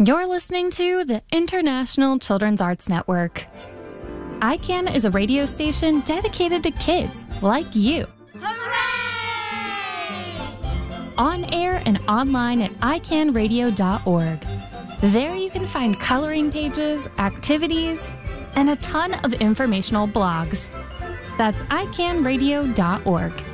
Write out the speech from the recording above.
You're listening to the International Children's Arts Network. ICANN is a radio station dedicated to kids like you. Hooray! On air and online at icanradio.org. There you can find coloring pages, activities, and a ton of informational blogs. That's icanradio.org.